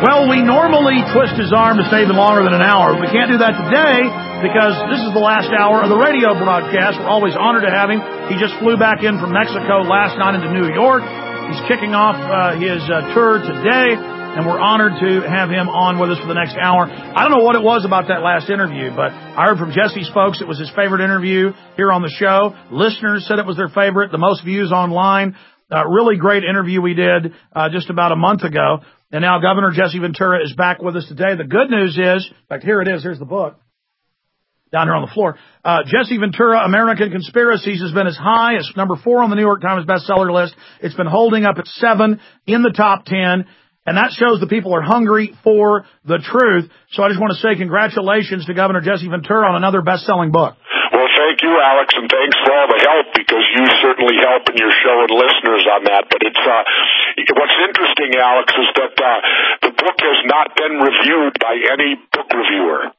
Well, we normally twist his arm to stay even longer than an hour. We can't do that today because this is the last hour of the radio broadcast. We're always honored to have him. He just flew back in from Mexico last night into New York. He's kicking off his tour today, and we're honored to have him on with us for the next hour. I don't know what it was about that last interview, but I heard from Jesse's folks it was his favorite interview here on the show. Listeners said it was their favorite, the most views online. Really great interview we did just about a month ago. And now Governor Jesse Ventura is back with us today. The good news is, in fact, here it is. Here's the book down here on the floor. Jesse Ventura, American Conspiracies, has been as high as number 4 on the New York Times bestseller list. It's been holding up at 7 in the top 10. And that shows the people are hungry for the truth. So I just want to say congratulations to Governor Jesse Ventura on another best-selling book. Well, thank you, Alex, and thanks for all the help, because you certainly help in your show and listeners on that. But it's what's interesting, Alex, is that the book has not been reviewed by any book reviewer.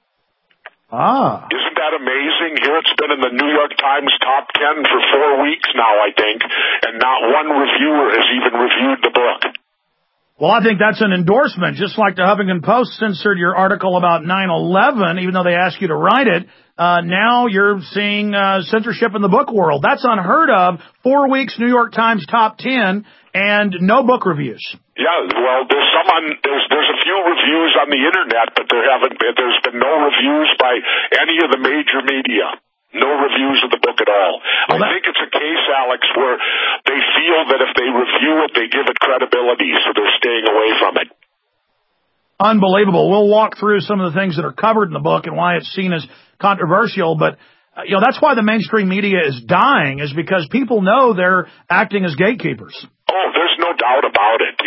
Isn't that amazing? Here it's been in the New York Times top 10 for 4 weeks now, I think, and not one reviewer has even reviewed the book. Well, I think that's an endorsement, just like the Huffington Post censored your article about 9/11, even though they asked you to write it. Now you're seeing censorship in the book world. That's unheard of. 4 weeks, New York Times top 10, and no book reviews. Yeah, well, there's a few reviews on the internet, but there's been no reviews by any of the major media. No reviews of the book at all. I think it's a case, Alex, where they feel that if they review it, they give it credibility, so they're staying away from it. Unbelievable. We'll walk through some of the things that are covered in the book and why it's seen as controversial, but that's why the mainstream media is dying, is because people know they're acting as gatekeepers. Oh, there's no doubt about it.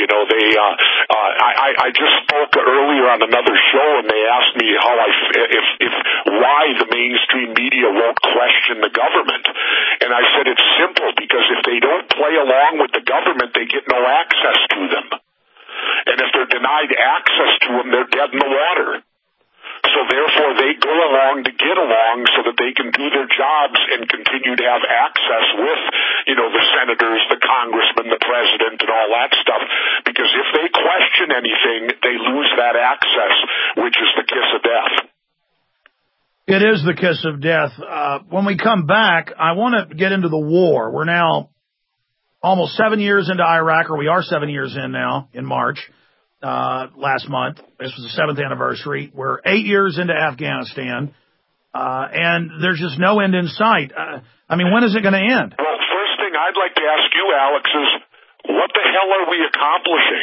I just spoke earlier on another show, and they asked me why the mainstream media won't question the government. And I said it's simple, because if they don't play along with the government, they get no access to them. And if they're denied access to them, they're dead in the water. So therefore, they go along to get along so that they can do their jobs and continue to have access with, the senators, the congressmen, the president, and all that stuff. Because if they question anything, they lose that access, which is the kiss of death. It is the kiss of death. When we come back, I want to get into the war. We're now almost 7 years into Iraq, or we are 7 years in now, in March. Last month. This was the 7th anniversary. We're 8 years into Afghanistan, and there's just no end in sight. When is it going to end? Well, first thing I'd like to ask you, Alex, is what the hell are we accomplishing?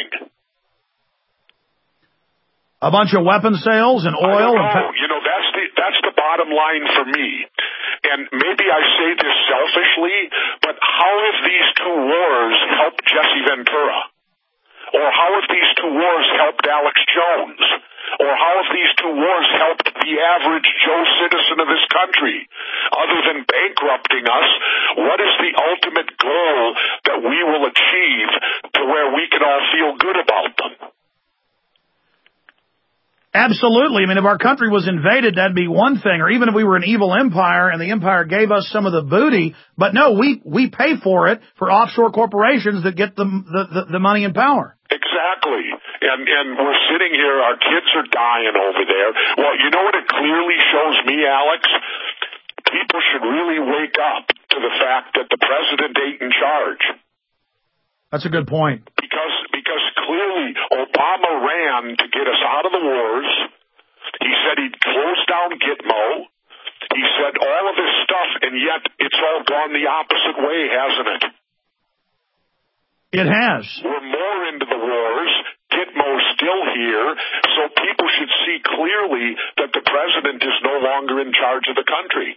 A bunch of weapon sales and oil. That's the bottom line for me. And maybe I say this selfishly, but how have these two wars helped Jesse Ventura? Or how have these two wars helped Alex Jones? Or how have these two wars helped the average Joe citizen of this country? Other than bankrupting us, what is the ultimate goal that we will achieve to where we can all feel good about them? Absolutely. If our country was invaded, that'd be one thing. Or even if we were an evil empire and the empire gave us some of the booty. But no, we pay for it for offshore corporations that get the money and power. Exactly. And we're sitting here, our kids are dying over there. Well, you know what it clearly shows me, Alex? People should really wake up to the fact that the president ain't in charge. That's a good point. Because clearly Obama ran to get us out of the wars. He said he'd close down Gitmo. He said all of this stuff, and yet it's all gone the opposite way, hasn't it? It has. We're more into the wars. Gitmo's still here. So people should see clearly that the president is no longer in charge of the country.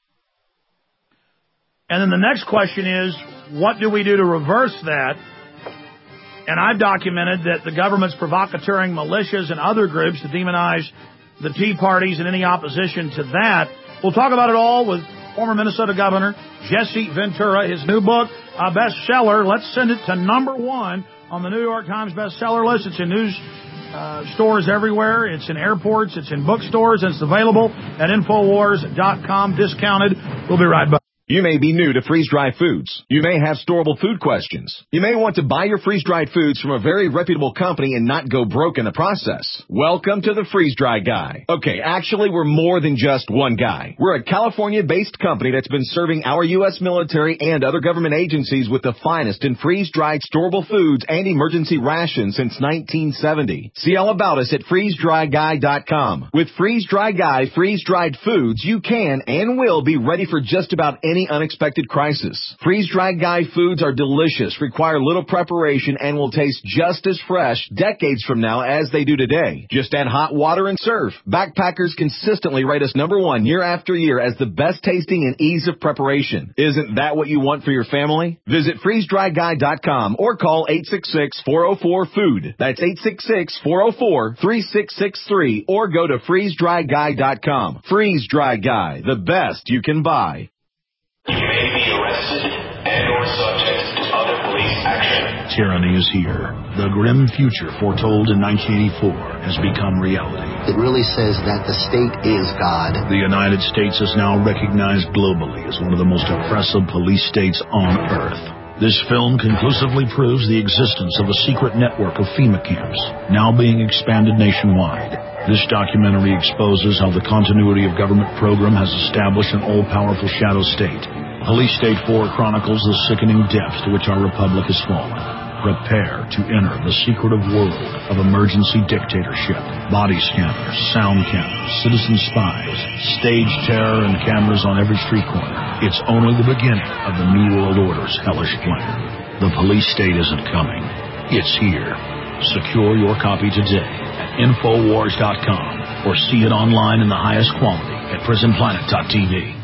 And then the next question is, what do we do to reverse that? And I've documented that the government's provocateuring militias and other groups to demonize the Tea Parties and any opposition to that. We'll talk about it all with former Minnesota Governor Jesse Ventura. His new book, a bestseller. Let's send it to number 1 on the New York Times bestseller list. It's in news stores everywhere. It's in airports. It's in bookstores. And it's available at Infowars.com, discounted. We'll be right back. You may be new to freeze-dried foods. You may have storable food questions. You may want to buy your freeze-dried foods from a very reputable company and not go broke in the process. Welcome to the Freeze-Dry Guy. Okay, actually, we're more than just one guy. We're a California-based company that's been serving our U.S. military and other government agencies with the finest in freeze-dried storable foods and emergency rations since 1970. See all about us at freezedryguy.com. With Freeze-Dry Guy freeze-dried foods, you can and will be ready for just about any unexpected crisis. Freeze-Dry Guy foods are delicious, require little preparation, and will taste just as fresh decades from now as they do today. Just add hot water and serve. Backpackers consistently rate us #1 year after year as the best tasting and ease of preparation. Isn't that what you want for your family? Visit freezedryguy.com or call 866-404-FOOD. That's 866-404-3663 or go to freezedryguy.com. Freeze-Dry Guy, the best you can buy. You may be arrested and or subject to other police action. Tyranny is here. The grim future foretold in 1984 has become reality. It really says that the state is God. The United States is now recognized globally as one of the most oppressive police states on Earth. This film conclusively proves the existence of a secret network of FEMA camps, now being expanded nationwide. This documentary exposes how the continuity of government program has established an all-powerful shadow state. Police State 4 chronicles the sickening depths to which our republic has fallen. Prepare to enter the secretive world of emergency dictatorship, body scanners, sound cameras, citizen spies, stage terror, and cameras on every street corner. It's only the beginning of the New World Order's hellish plan. The police state isn't coming. It's here. Secure your copy today at Infowars.com or see it online in the highest quality at PrisonPlanet.tv.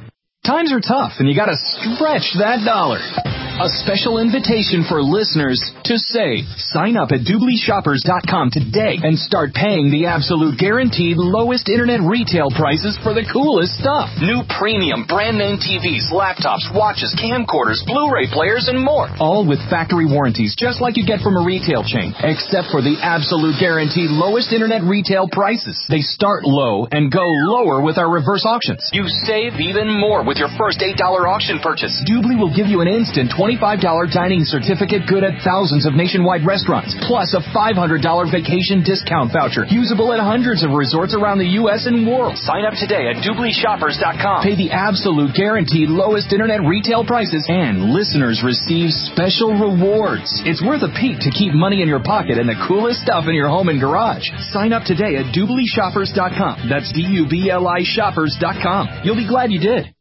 Times are tough, and you gotta stretch that dollar. A special invitation for listeners to save. Sign up at DoubleShoppers.com today and start paying the absolute guaranteed lowest internet retail prices for the coolest stuff. New premium brand name TVs, laptops, watches, camcorders, Blu-ray players, and more. All with factory warranties, just like you get from a retail chain, except for the absolute guaranteed lowest internet retail prices. They start low and go lower with our reverse auctions. You save even more with your first $8 auction purchase. Doobly will give you an instant $25 dining certificate good at thousands of nationwide restaurants, plus a $500 vacation discount voucher, usable at hundreds of resorts around the U.S. and world. Sign up today at DoublyShoppers.com. Pay the absolute guaranteed lowest internet retail prices, and listeners receive special rewards. It's worth a peek to keep money in your pocket and the coolest stuff in your home and garage. Sign up today at DoublyShoppers.com. That's DUBLI Shoppers.com. You'll be glad you did.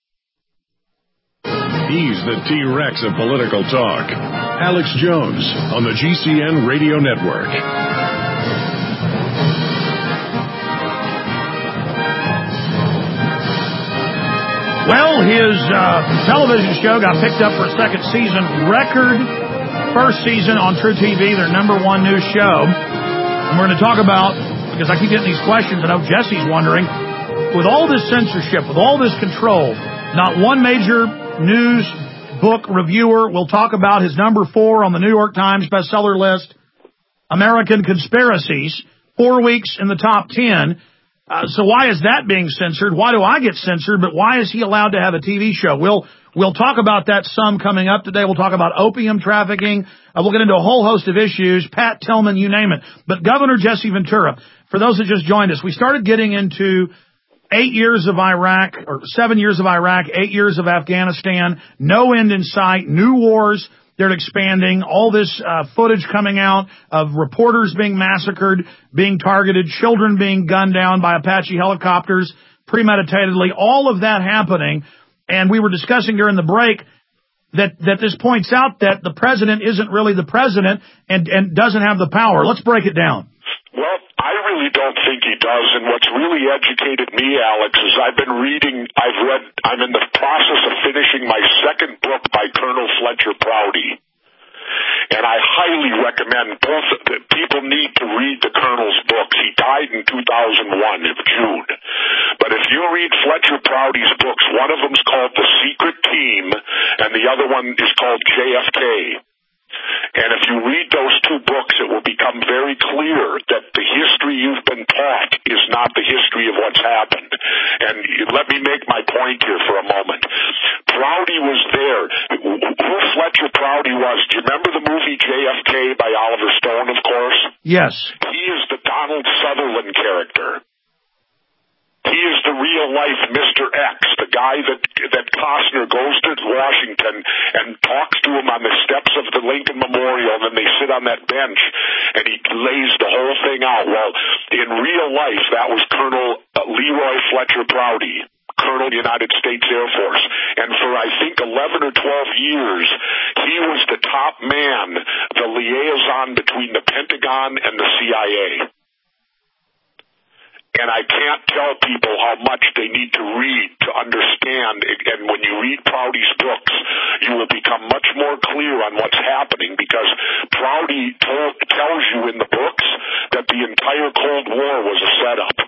He's the T-Rex of political talk. Alex Jones on the GCN Radio Network. Well, his television show got picked up for a second season. Record first season on True TV, their #1 news show. And we're going to talk about, because I keep getting these questions, I know Jesse's wondering, with all this censorship, with all this control, not one major news book reviewer will talk about his #4 on the New York Times bestseller list, American Conspiracies, 4 weeks in the top 10. So why is that being censored? Why do I get censored? But why is he allowed to have a TV show? We'll talk about that some coming up today. We'll talk about opium trafficking. We'll get into a whole host of issues. Pat Tillman, you name it. But Governor Jesse Ventura, for those that just joined us, we started getting into 8 years of Iraq, or 7 years of Iraq, 8 years of Afghanistan, no end in sight, new wars, they're expanding, all this footage coming out of reporters being massacred, being targeted, children being gunned down by Apache helicopters, premeditatedly, all of that happening. And we were discussing during the break that this points out that the president isn't really the president and doesn't have the power. Let's break it down. Well, I really don't think he does, and what's really educated me, Alex, is I'm in the process of finishing my second book by Colonel Fletcher Prouty. And I highly recommend people need to read the Colonel's books. He died in 2001 of June. But if you read Fletcher Prouty's books, one of them's called The Secret Team, and the other one is called JFK. And if you read those two books, it will become very clear that the history you've been taught is not the history of what's happened. And let me make my point here for a moment. Yes. He is the Donald Sutherland character. He is the real-life Mr. X, the guy that Costner goes to Washington and talks to him on the steps of the Lincoln Memorial, and then they sit on that bench, and he lays the whole thing out. Well, in real life, that was Colonel Leroy Fletcher Prouty, Colonel of the United States Air Force. And for, I think, 11 or 12 years, he was the top man, the liaison between the Pentagon and the CIA. And I can't tell people how much they need to read to understand. And when you read Prouty's books, you will become much more clear on what's happening, because Prouty tells you in the books that the entire Cold War was a setup.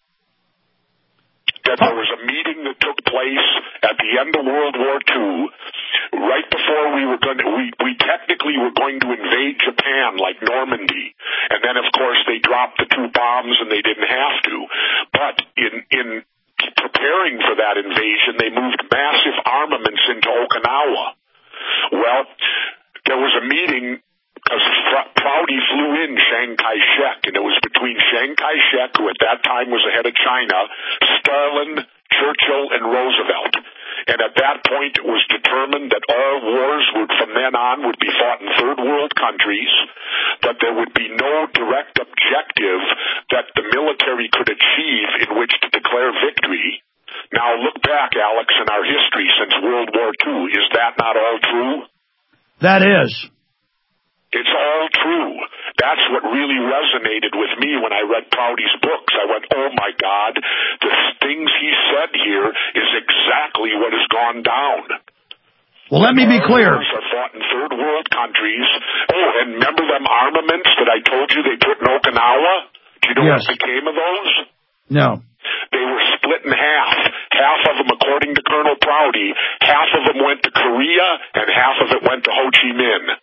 That there was a meeting that took place at the end of World War II, right before we technically were going to invade Japan, like Normandy. And then, of course, they dropped the 2 bombs and they didn't have to. But in preparing for that invasion, they moved massive armaments into Okinawa. Well, there was a meeting because Prouty flew in Chiang Kai-shek, and it was between Chiang Kai-shek, who at that time was the head of China, Stalin, Churchill, and Roosevelt. And at that point, it was determined that all wars from then on would be fought in third world countries, that there would be no direct objective that the military could achieve in which to declare victory. Now look back, Alex, in our history since World War II. Is that not all true? That is. It's all true. That's what really resonated with me when I read Prouty's books. I went, oh my God, the things he said here is exactly what has gone down. Well, let me be clear. Wars are fought in third world countries. Oh, and remember them armaments that I told you they put in Okinawa? Do you know what became of those? No. They were split in half. Half of them, according to Colonel Prouty, half of them went to Korea and half of it went to Ho Chi Minh.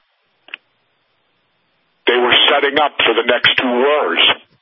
They were setting up for the next 2 wars.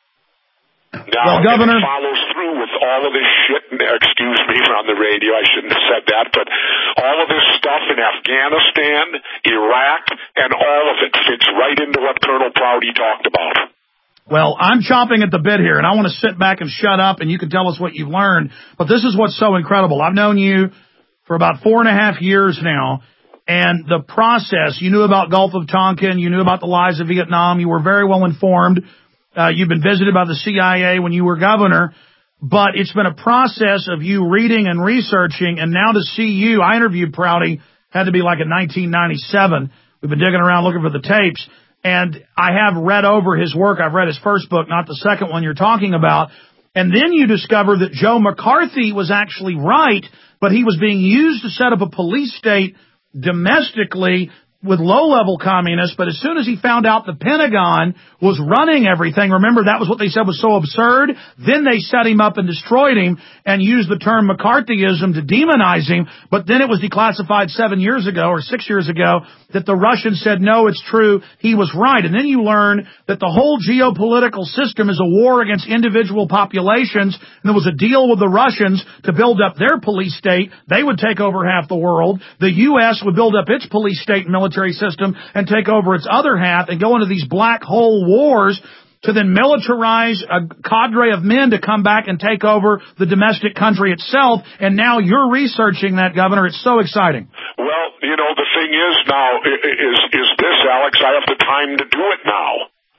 Now, well, Governor, it follows through with all of this shit, excuse me on the radio, I shouldn't have said that, but all of this stuff in Afghanistan, Iraq, and all of it fits right into what Colonel Prouty talked about. Well, I'm chomping at the bit here, and I want to sit back and shut up, and you can tell us what you've learned. But this is what's so incredible. I've known you for about 4.5 years now. And the process, you knew about Gulf of Tonkin, you knew about the lies of Vietnam, you were very well informed. You've been visited by the CIA when you were governor. But it's been a process of you reading and researching, and now to see you, I interviewed Prouty, had to be like in 1997. We've been digging around looking for the tapes. And I have read over his work. I've read his first book, not the second one you're talking about. And then you discover that Joe McCarthy was actually right, but he was being used to set up a police state domestically with low-level communists, but as soon as he found out the Pentagon was running everything, remember that was what they said was so absurd, then they set him up and destroyed him and used the term McCarthyism to demonize him, but then it was declassified 7 years ago or 6 years ago that the Russians said, no, it's true, he was right. And then you learn that the whole geopolitical system is a war against individual populations, and there was a deal with the Russians to build up their police state. They would take over half the world. The U.S. would build up its police state and military system and take over its other half and go into these black hole wars to then militarize a cadre of men to come back and take over the domestic country itself. And now you're researching that, Governor. It's so exciting. Well, you know, the thing is now, is this, Alex, I have the time to do it now.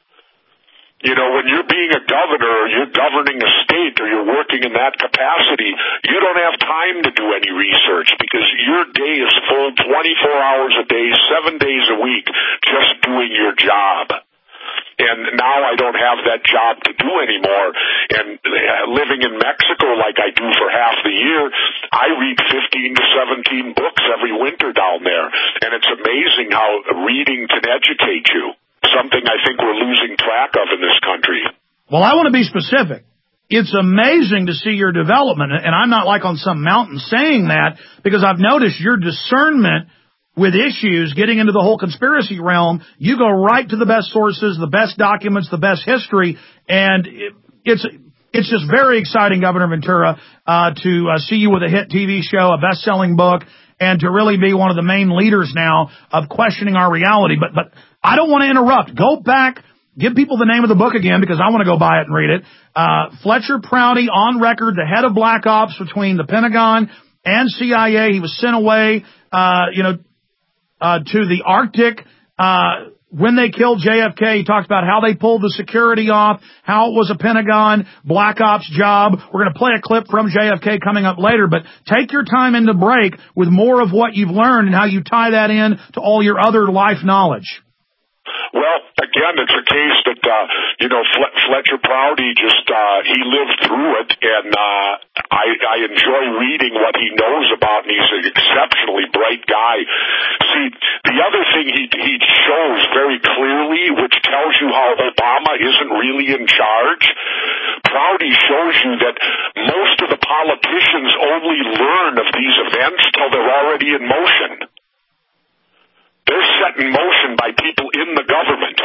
You know, when you're being a governor or you're governing a state or you're working in that capacity, you don't have time to do any research because your day is full 24 hours a day, 7 days a week, just doing your job. And now I don't have that job to do anymore. And living in Mexico like I do for half the year, I read 15 to 17 books every winter down there. And it's amazing how reading can educate you. Something I think we're losing track of in this country. Well, I want to be specific. It's amazing to see your development, and I'm not like on some mountain saying that, because I've noticed your discernment with issues, getting into the whole conspiracy realm. You go right to the best sources, the best documents, the best history, and it's just very exciting, Governor Ventura, to see you with a hit TV show, a best-selling book, and to really be one of the main leaders now of questioning our reality. But I don't want to interrupt. Go back give people the name of the book again because I want to go buy it and read it. Fletcher Prouty, on record, the head of Black Ops between the Pentagon and CIA. He was sent away, to the Arctic, when they killed JFK. He talked about how they pulled the security off, how it was a Pentagon Black Ops job. We're going to play a clip from JFK coming up later, but take your time in the break with more of what you've learned and how you tie that in to all your other life knowledge. Well, again, it's a case that, Fletcher Prouty he lived through it, and I enjoy reading what he knows about, and he's an exceptionally bright guy. See, the other thing he shows very clearly, which tells you how Obama isn't really in charge, Prouty shows you that most of the politicians only learn of these events till they're already in motion. They're set in motion by people in the government.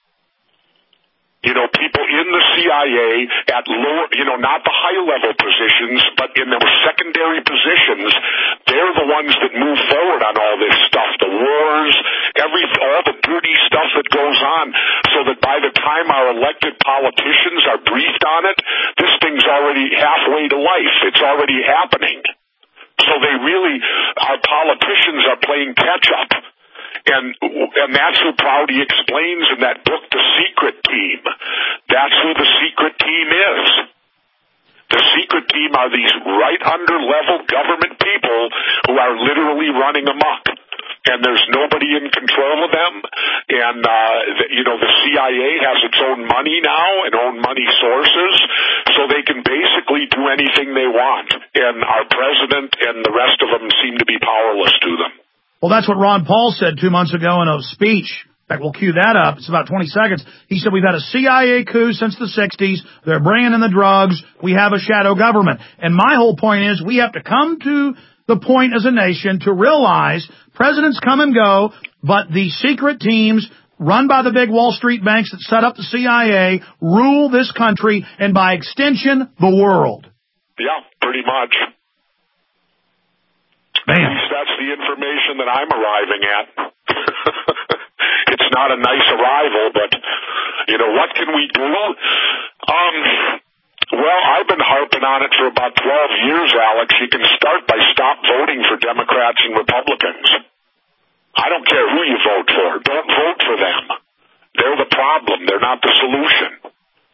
People in the CIA at lower, not the high-level positions, but in the secondary positions, they're the ones that move forward on all this stuff, the wars, all the dirty stuff that goes on, so that by the time our elected politicians are briefed on it, this thing's already halfway to life. It's already happening. So our politicians are playing catch-up. And that's who Prouty explains in that book, The Secret Team. That's who the secret team is. The secret team are these right under-level government people who are literally running amok. And there's nobody in control of them. And, the CIA has its own money now and own money sources, so they can basically do anything they want. And our president and the rest of them seem to be powerless to them. Well, that's what Ron Paul said 2 months ago in a speech. In fact, we'll cue that up. It's about 20 seconds. He said, we've had a CIA coup since the 60s. They're bringing in the drugs. We have a shadow government. And my whole point is we have to come to the point as a nation to realize presidents come and go, but the secret teams run by the big Wall Street banks that set up the CIA rule this country and, by extension, the world. Yeah, pretty much. Man. At least that's the information that I'm arriving at. It's not a nice arrival, but, what can we do? Well, I've been harping on it for about 12 years, Alex. You can start by stop voting for Democrats and Republicans. I don't care who you vote for. Don't vote for them. They're the problem. They're not the solution.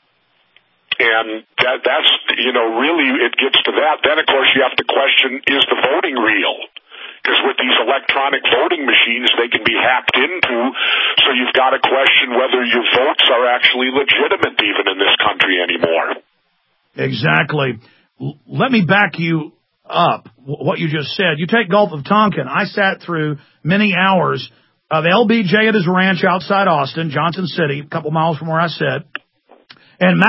And that's, really it gets to that. Then, of course, you have to question, is the voting real? Because with these electronic voting machines, they can be hacked into, so you've got to question whether your votes are actually legitimate even in this country anymore. Exactly. Let me back you up, what you just said. You take Gulf of Tonkin. I sat through many hours of LBJ at his ranch outside Austin, Johnson City, a couple miles from where I sit. And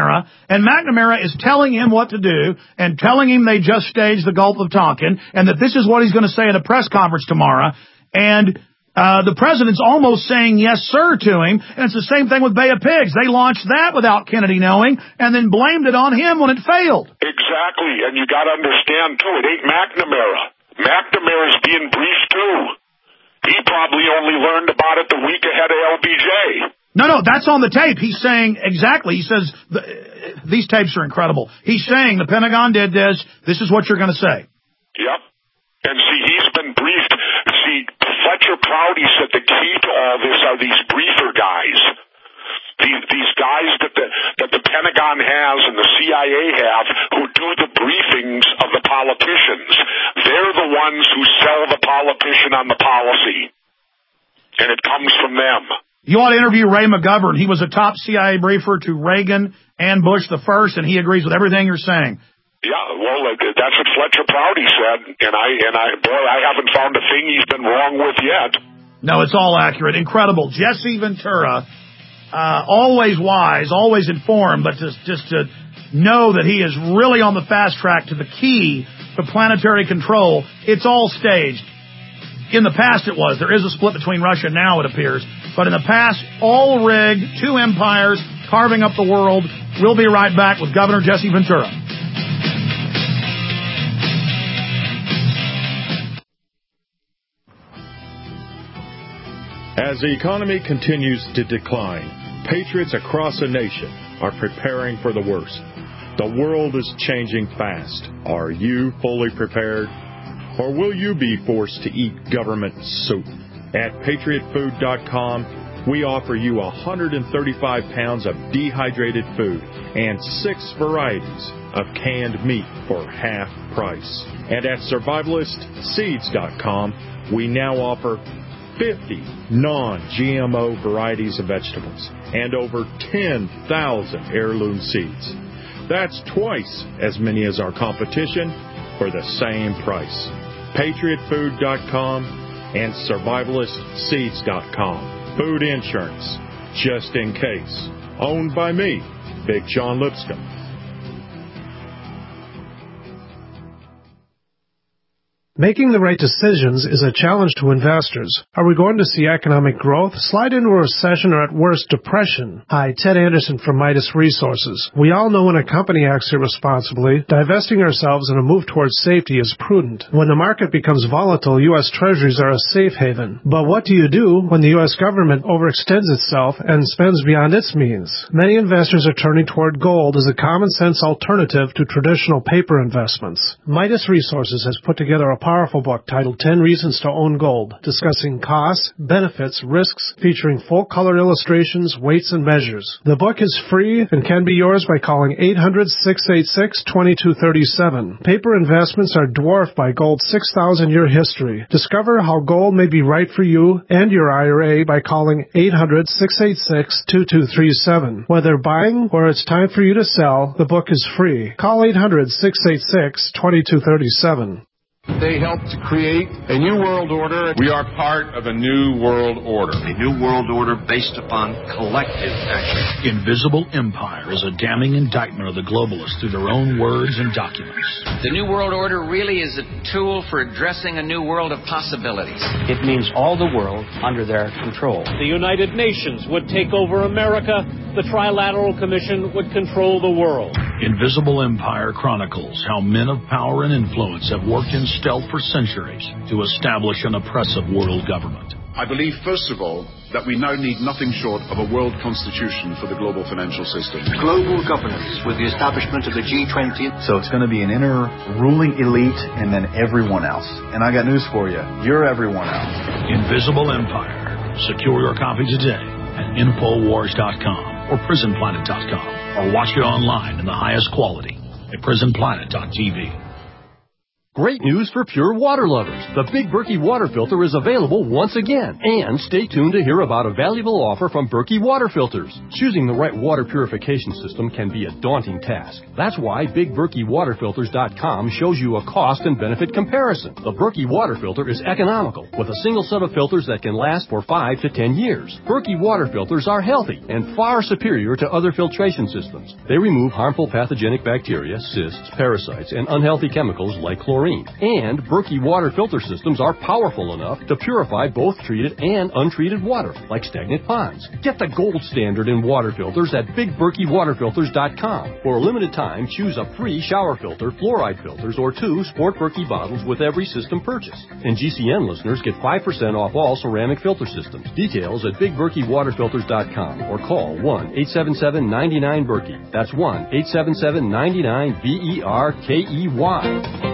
McNamara is telling him what to do and telling him they just staged the Gulf of Tonkin and that this is what he's going to say at a press conference tomorrow. And the president's almost saying yes, sir, to him. And it's the same thing with Bay of Pigs. They launched that without Kennedy knowing and then blamed it on him when it failed. Exactly. And you got to understand, too, it ain't McNamara. McNamara's being briefed, too. He probably only learned about it the week ahead of LBJ. No, that's on the tape. He's saying exactly. He says, these tapes are incredible. He's saying the Pentagon did this. This is what you're going to say. Yep. And see, he's been briefed. See, Fletcher Prouty said the key to all this are these briefer guys. These guys that the Pentagon has and the CIA have who do the briefings of the politicians. They're the ones who sell the politician on the policy. And it comes from them. You ought to interview Ray McGovern. He was a top CIA briefer to Reagan and Bush the first, and he agrees with everything you're saying. Yeah, well, that's what Fletcher Prouty said, and I haven't found a thing he's been wrong with yet. No, it's all accurate. Incredible. Jesse Ventura, always wise, always informed, but just to know that he is really on the fast track to the key to planetary control. It's all staged. In the past it was. There is a split between Russia now, it appears. But in the past, all rigged, two empires carving up the world. We'll be right back with Governor Jesse Ventura. As the economy continues to decline, Patriots across the nation are preparing for the worst. The world is changing fast. Are you fully prepared? Or will you be forced to eat government soup? At PatriotFood.com, we offer you 135 pounds of dehydrated food and 6 varieties of canned meat for half price. And at SurvivalistSeeds.com, we now offer 50 non-GMO varieties of vegetables and over 10,000 heirloom seeds. That's twice as many as our competition for the same price. PatriotFood.com and SurvivalistSeeds.com. Food insurance, just in case. Owned by me, Big John Lipscomb. Making the right decisions is a challenge to investors. Are we going to see economic growth, slide into a recession, or at worst, depression? Hi, Ted Anderson from Midas Resources. We all know when a company acts irresponsibly, divesting ourselves in a move towards safety is prudent. When the market becomes volatile, U.S. Treasuries are a safe haven. But what do you do when the U.S. government overextends itself and spends beyond its means? Many investors are turning toward gold as a common-sense alternative to traditional paper investments. Midas Resources has put together a powerful book titled 10 Reasons to Own Gold, discussing costs, benefits, risks, featuring full-color illustrations, weights, and measures. The book is free and can be yours by calling 800-686-2237. Paper investments are dwarfed by gold's 6,000-year history. Discover how gold may be right for you and your IRA by calling 800-686-2237. Whether buying or it's time for you to sell, the book is free. Call 800-686-2237. They helped to create a new world order. We are part of a new world order. A new world order based upon collective action. Invisible Empire is a damning indictment of the globalists through their own words and documents. The new world order really is a tool for addressing a new world of possibilities. It means all the world under their control. The United Nations would take over America. The Trilateral Commission would control the world. Invisible Empire chronicles how men of power and influence have worked in stealth for centuries to establish an oppressive world government. I believe, first of all, that we now need nothing short of a world constitution for the global financial system. Global governance with the establishment of the G20. So it's going to be an inner ruling elite and then everyone else. And I got news for you. You're everyone else. Invisible Empire. Secure your copy today at Infowars.com or PrisonPlanet.com, or watch it online in the highest quality at PrisonPlanet.tv. Great news for pure water lovers. The Big Berkey water filter is available once again. And stay tuned to hear about a valuable offer from Berkey Water Filters. Choosing the right water purification system can be a daunting task. That's why BigBerkeyWaterFilters.com shows you a cost and benefit comparison. The Berkey water filter is economical, with a single set of filters that can last for 5 to 10 years. Berkey water filters are healthy and far superior to other filtration systems. They remove harmful pathogenic bacteria, cysts, parasites, and unhealthy chemicals like chlorine. And Berkey water filter systems are powerful enough to purify both treated and untreated water, like stagnant ponds. Get the gold standard in water filters at BigBerkeyWaterFilters.com. For a limited time, choose a free shower filter, fluoride filters, or 2 Sport Berkey bottles with every system purchase. And GCN listeners get 5% off all ceramic filter systems. Details at BigBerkeyWaterFilters.com or call 1-877-99-BERKEY. That's 1-877-99-BERKEY.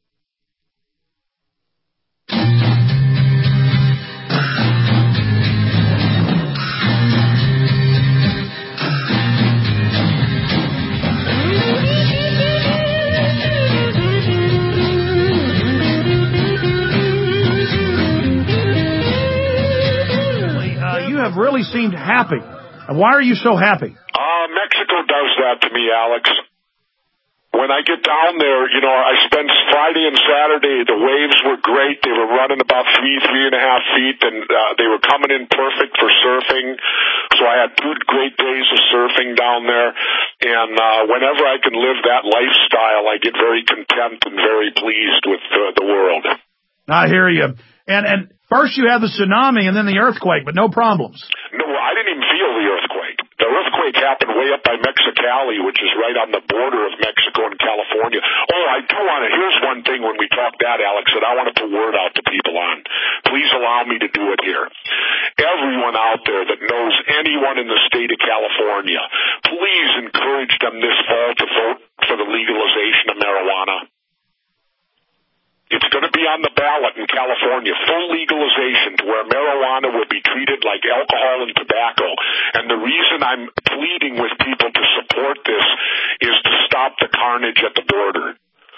Really seemed happy. Why are you so happy? Mexico does that to me, Alex. When I get down there, I spent Friday and Saturday. The waves were great. They were running about 3.5 feet, and they were coming in perfect for surfing. So I had 2 great days of surfing down there. And whenever I can live that lifestyle, I get very content and very pleased with the world. I hear you. And first you had the tsunami and then the earthquake, but no problems. No, I didn't even feel the earthquake. The earthquake happened way up by Mexicali, which is right on the border of Mexico and California. Oh, I do want to, here's one thing when we talk that, Alex, that I want to put word out to people on. Please allow me to do it here. Everyone out there that knows anyone everyone in the state of California, please encourage them this fall to vote for the legalization of marijuana. It's going to be on the ballot in California, full legalization to where marijuana will be treated like alcohol and tobacco. And the reason I'm pleading with people to support this is to stop the carnage at the border.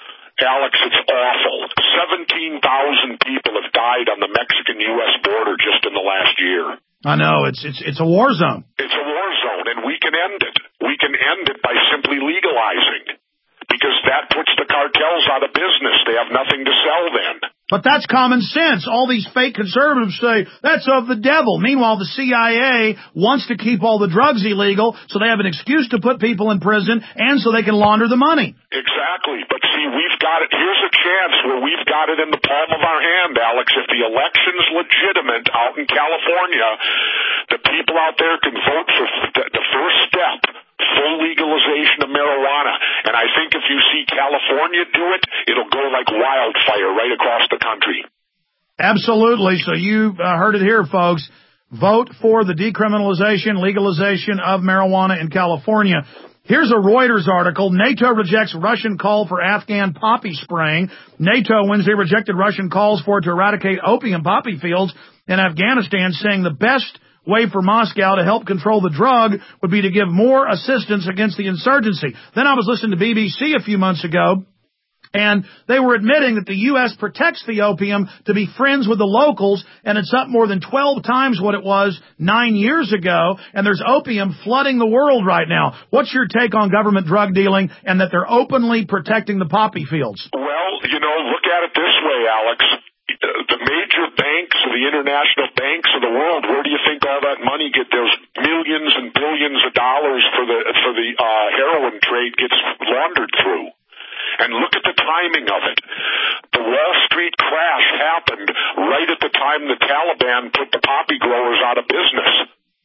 Alex, it's awful. 17,000 people have died on the Mexican-U.S. border just in the last year. I know. It's a war zone. It's a war zone, and we can end it. We can end it by simply legalizing. Because that puts the cartels out of business. They have nothing to sell then. But that's common sense. All these fake conservatives say, that's of the devil. Meanwhile, the CIA wants to keep all the drugs illegal, so they have an excuse to put people in prison, and so they can launder the money. Exactly. But see, we've got it. Here's a chance where we've got it in the palm of our hand, Alex. If the election's legitimate out in California, the people out there can vote for the first step. Full legalization of marijuana. And I think if you see California do it, it'll go like wildfire right across the country. Absolutely. So you heard it here, folks. Vote for the decriminalization, legalization of marijuana in California. Here's a Reuters article. NATO rejects Russian call for Afghan poppy spraying. NATO Wednesday rejected Russian calls for it to eradicate opium poppy fields in Afghanistan, saying the best way for Moscow to help control the drug would be to give more assistance against the insurgency. Then I was listening to BBC a few months ago, and they were admitting that the U.S. protects the opium to be friends with the locals, and it's up more than 12 times what it was 9 years ago, and there's opium flooding the world right now. What's your take on government drug dealing and that they're openly protecting the poppy fields? Well, look at it this way, Alex. The major banks, the international banks of the world, where do you think all that money those millions and billions of dollars for the heroin trade gets laundered through? And look at the timing of it. The Wall Street crash happened right at the time the Taliban put the poppy growers out of business.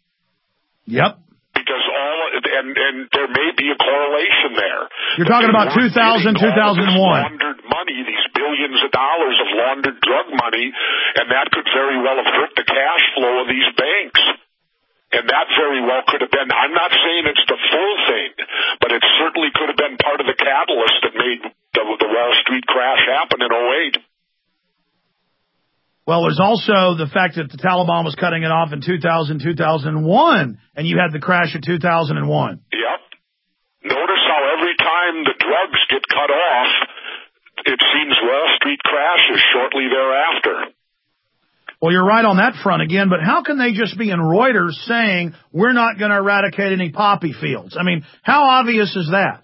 Yep. Because and there may be a correlation there. You're talking about 2000, 2001. Laundered money, these billions of dollars of laundered drug money, and that could very well have hurt the cash flow of these banks. And that very well could have been, I'm not saying it's the full thing, but it certainly could have been part of the catalyst that made the Wall Street crash happen in 2008. Well, there's also the fact that the Taliban was cutting it off in 2000, 2001, and you had the crash of 2001. Yep. Notice how every time the drugs get cut off, it seems Wall Street crashes shortly thereafter. Well, you're right on that front again, but how can they just be in Reuters saying we're not going to eradicate any poppy fields? I mean, how obvious is that?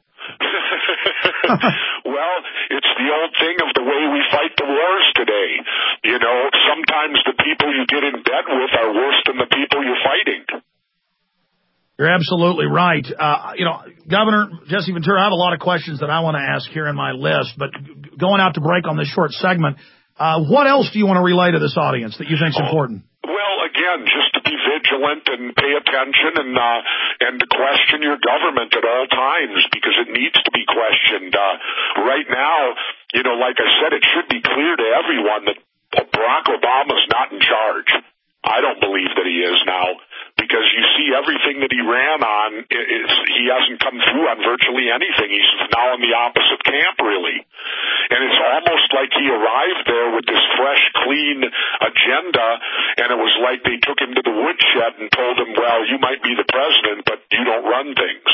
Well, it's the old thing of the way we fight the wars today. Sometimes the people you get in bed with are worse than the people you're fighting. You're absolutely right. Governor Jesse Ventura, I have a lot of questions that I want to ask here in my list, but going out to break on this short segment, what else do you want to relay to this audience that you think is important? Well, again, just to be vigilant and pay attention and to question your government at all times, because it needs to be questioned. Right now, like I said, it should be clear to everyone that Barack Obama's not in charge. I don't believe that he is now, because you see everything that he ran on, he hasn't come through on virtually anything. He's now in the opposite camp, really. And it's almost like he arrived there with this fresh, clean agenda, and it was like they took him to the woodshed and told him, well, you might be the president, but you don't run things.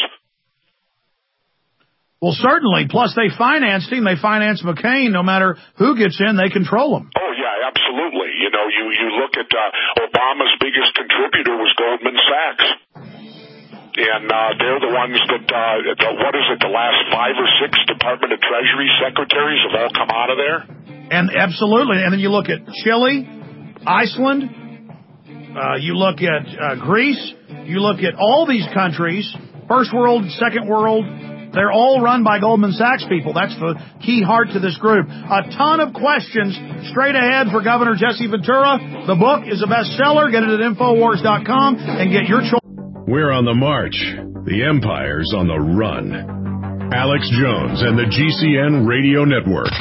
Well, certainly. Plus, they financed him. They financed McCain. No matter who gets in, they control him. Oh, yeah, absolutely. You look at Obama's biggest contributor was Goldman Sachs. And they're the ones that, the last 5 or 6 Department of Treasury secretaries have all come out of there? And absolutely. And then you look at Chile, Iceland, you look at Greece, you look at all these countries, first world, second world, they're all run by Goldman Sachs people. That's the key heart to this group. A ton of questions straight ahead for Governor Jesse Ventura. The book is a bestseller. Get it at Infowars.com and get your choice. We're on the march. The empire's on the run. Alex Jones and the GCN Radio Network.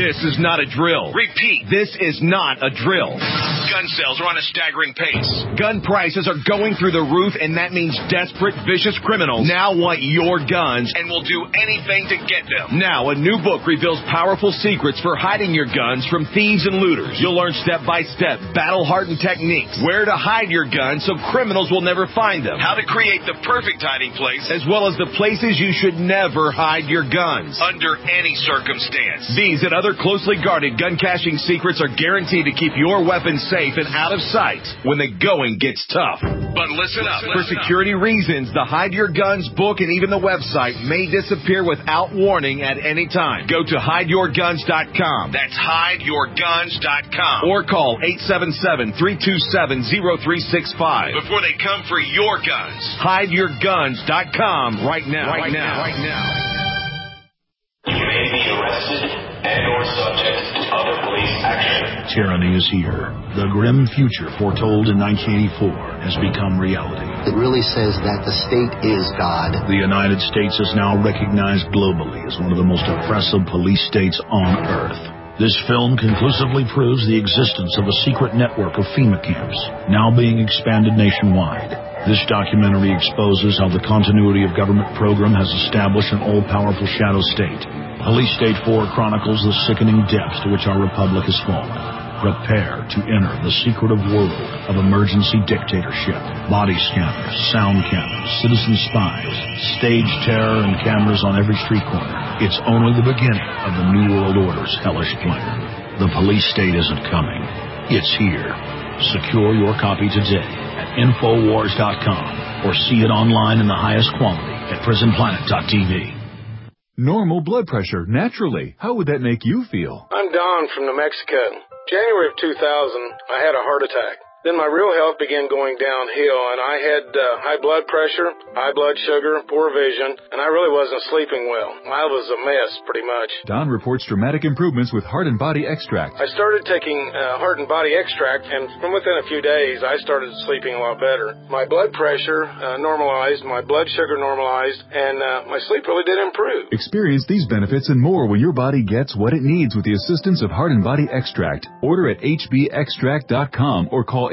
This is not a drill. Repeat. This is not a drill. Gun sales are on a staggering pace. Gun prices are going through the roof, and that means desperate, vicious criminals now want your guns and will do anything to get them. Now, a new book reveals powerful secrets for hiding your guns from thieves and looters. You'll learn step-by-step, battle-hardened techniques, where to hide your guns so criminals will never find them, how to create the perfect hiding place, as well as the places you should never hide your guns. Under any circumstance. These and other closely guarded gun caching secrets are guaranteed to keep your weapons safe and out of sight when the going gets tough. But listen up. For security reasons, the Hide Your Guns book and even the website may disappear without warning at any time. Go to hideyourguns.com. That's hideyourguns.com. Or call 877-327-0365. Before they come for your guns. Hideyourguns.com right now. Right now. You may be arrested and/or subject to other police action. Tyranny is here. The grim future foretold in 1984 has become reality. It really says that the state is God. The United States is now recognized globally as one of the most oppressive police states on earth. This film conclusively proves the existence of a secret network of FEMA camps, now being expanded nationwide. This documentary exposes how the continuity of government program has established an all-powerful shadow state. Police State 4 chronicles the sickening depths to which our republic has fallen. Prepare to enter the secretive world of emergency dictatorship. Body scanners, sound cameras, citizen spies, stage terror, and cameras on every street corner. It's only the beginning of the New World Order's hellish plan. The police state isn't coming. It's here. Secure your copy today at Infowars.com or see it online in the highest quality at PrisonPlanet.tv. Normal blood pressure, naturally. How would that make you feel? I'm Don from New Mexico. January of 2000, I had a heart attack. Then my real health began going downhill, and I had high blood pressure, high blood sugar, poor vision, and I really wasn't sleeping well. I was a mess, pretty much. Don reports dramatic improvements with Heart and Body Extract. I started taking Heart and Body Extract, and from within a few days, I started sleeping a lot better. My blood pressure normalized, my blood sugar normalized, and my sleep really did improve. Experience these benefits and more when your body gets what it needs with the assistance of Heart and Body Extract. Order at hbextract.com or call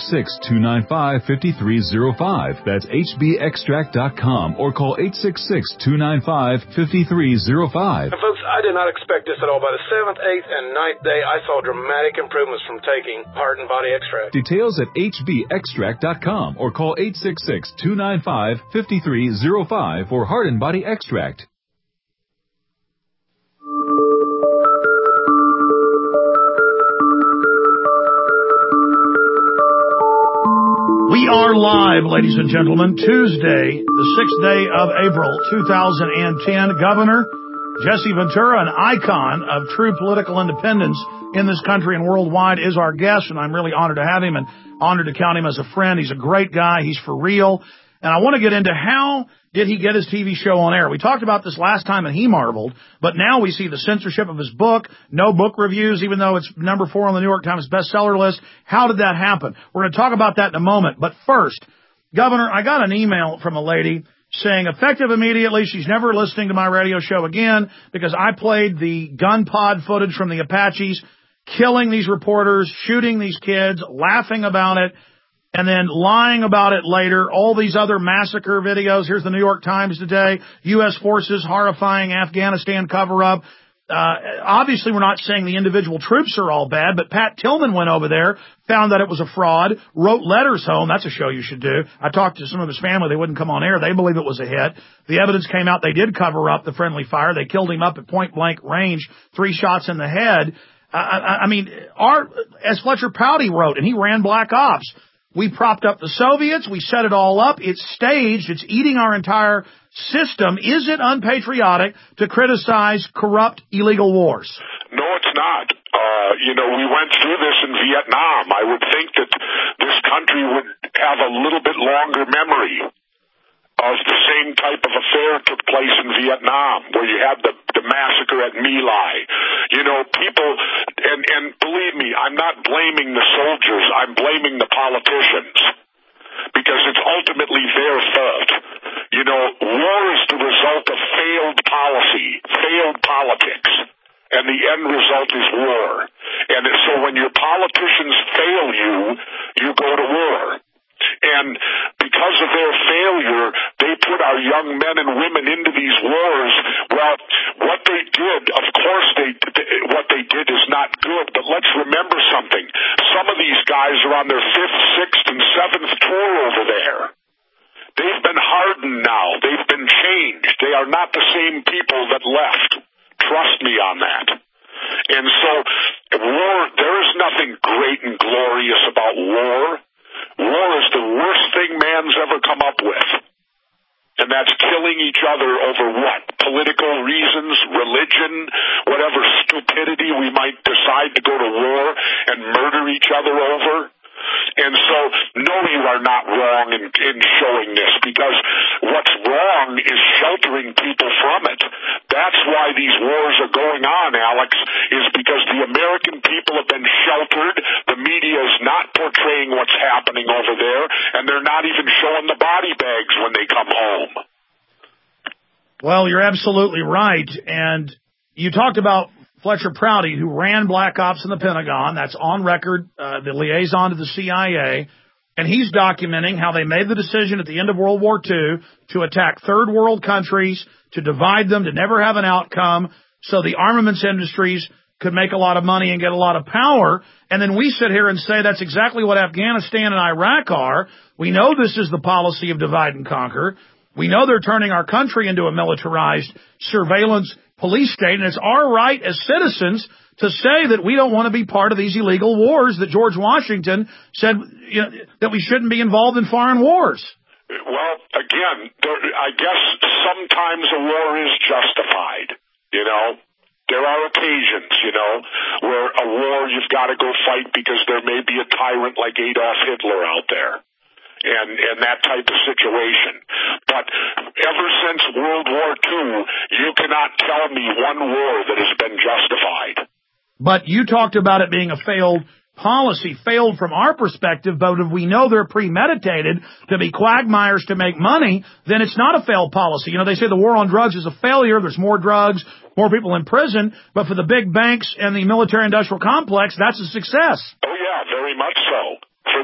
866-295-5305. That's hbextract.com or call 866-295-5305. And folks, I did not expect this at all. By the 7th, 8th, and 9th day, I saw dramatic improvements from taking Heart and Body Extract. Details at hbextract.com or call 866-295-5305 for Heart and Body Extract. We are live, ladies and gentlemen, Tuesday, the 6th day of April, 2010. Governor Jesse Ventura, an icon of true political independence in this country and worldwide, is our guest, and I'm really honored to have him and honored to count him as a friend. He's a great guy. He's for real. And I want to get into how did he get his TV show on air. We talked about this last time and he marveled, but now we see the censorship of his book, no book reviews, even though it's number 4 on the New York Times bestseller list. How did that happen? We're going to talk about that in a moment. But first, Governor, I got an email from a lady saying effective immediately, she's never listening to my radio show again because I played the gun pod footage from the Apaches, killing these reporters, shooting these kids, laughing about it, and then lying about it later. All these other massacre videos. Here's the New York Times today. U.S. forces horrifying Afghanistan cover-up. Obviously, we're not saying the individual troops are all bad, but Pat Tillman went over there, found that it was a fraud, wrote letters home. That's a show you should do. I talked to some of his family. They wouldn't come on air. They believe it was a hit. The evidence came out. They did cover up the friendly fire. They killed him up at point-blank range, 3 shots in the head. I mean, as Fletcher Prouty wrote, and he ran Black Ops, we propped up the Soviets. We set it all up. It's staged. It's eating our entire system. Is it unpatriotic to criticize corrupt, illegal wars? No, it's not. We went through this in Vietnam. I would think that this country would have a little bit longer memory of the same type of affair took place in Vietnam, where you had the massacre at My Lai. People, and believe me, I'm not blaming the soldiers, I'm blaming the politicians, because it's ultimately their fault. War is the result of failed policy, failed politics, and and the end result is war. And so when your politicians fail you, you go to war. And because of their failure, they put our young men and women into these wars. Well, what they did, of course, what they did is not good, but let's remember something. Some of these guys are on their 5th, 6th, and 7th tour over there. They've been hardened now. They've been changed. They are not the same people that left. Trust me on that. And so, war, there is nothing great and glorious about war. War is the worst thing man's ever come up with. And that's killing each other over what? Political reasons, religion, whatever stupidity we might decide to go to war and murder each other over. And so, no, you are not wrong in showing this, because what's wrong is sheltering people from it. That's why these wars are going on, Alex, is because the American people have been sheltered. The media is not portraying what's happening over there, and they're not even showing the body bags when they come home. Well, you're absolutely right. And you talked about Fletcher Prouty, who ran Black Ops in the Pentagon. That's on record, the liaison to the CIA. And he's documenting how they made the decision at the end of World War II to attack third world countries, to divide them, to never have an outcome, so the armaments industries could make a lot of money and get a lot of power. And then we sit here and say that's exactly what Afghanistan and Iraq are. We know this is the policy of divide and conquer. We know they're turning our country into a militarized surveillance police state, and it's our right as citizens to say that we don't want to be part of these illegal wars that George Washington said, that we shouldn't be involved in foreign wars. Well, again, I guess sometimes a war is justified, There are occasions, where a war you've got to go fight because there may be a tyrant like Adolf Hitler out there. And that type of situation. But ever since World War II, you cannot tell me one war that has been justified. But you talked about it being a failed policy, failed from our perspective, but if we know they're premeditated to be quagmires to make money, then it's not a failed policy. They say the war on drugs is a failure. There's more drugs, more people in prison. But for the big banks and the military-industrial complex, that's a success. Oh, yeah, very much so.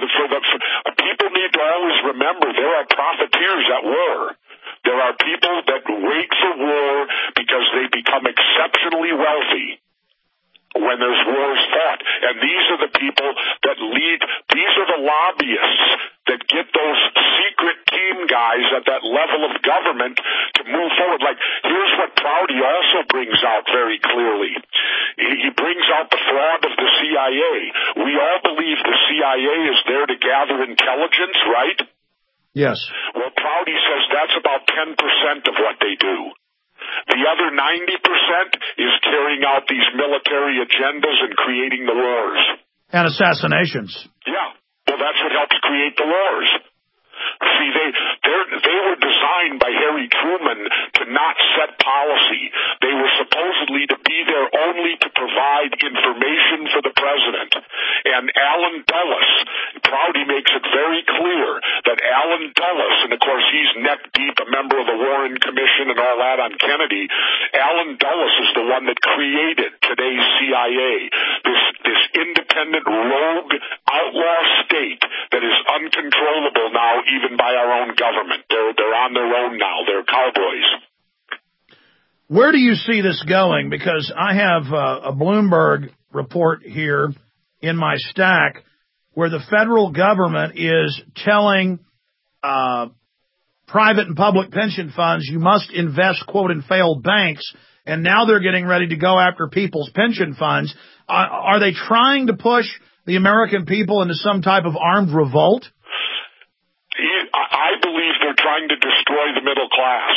People need to always remember there are profiteers at war. There are people that wait for war because they become exceptionally wealthy when there's wars fought. And these are the people that lead, these are the lobbyists that get those secret team guys at that level of government to move forward. Like, here's what Prouty also brings out very clearly. He brings out the fraud of the CIA. We all believe the CIA is there to gather intelligence, right? Yes. Well, Prouty says that's about 10% of what they do. The other 90% is carrying out these military agendas and creating the wars. And assassinations. Yeah. Well, that's what helps create the wars. See, they were designed by Harry Truman to not set policy. They were supposedly to be there only to provide information for the president. And Allen Dulles, Prouty makes it very clear that Allen Dulles, and of course he's neck deep, a member of the Warren Commission and all that on Kennedy, Allen Dulles is the one that created today's CIA, this independent rogue outlaw state that is uncontrollable now even by our own government. They're on their own now. They're cowboys. Where do you see this going? Because I have a Bloomberg report here in my stack where the federal government is telling private and public pension funds you must invest, quote, in failed banks, and now they're getting ready to go after people's pension funds. Are they trying to push the American people into some type of armed revolt? I believe they're trying to destroy the middle class.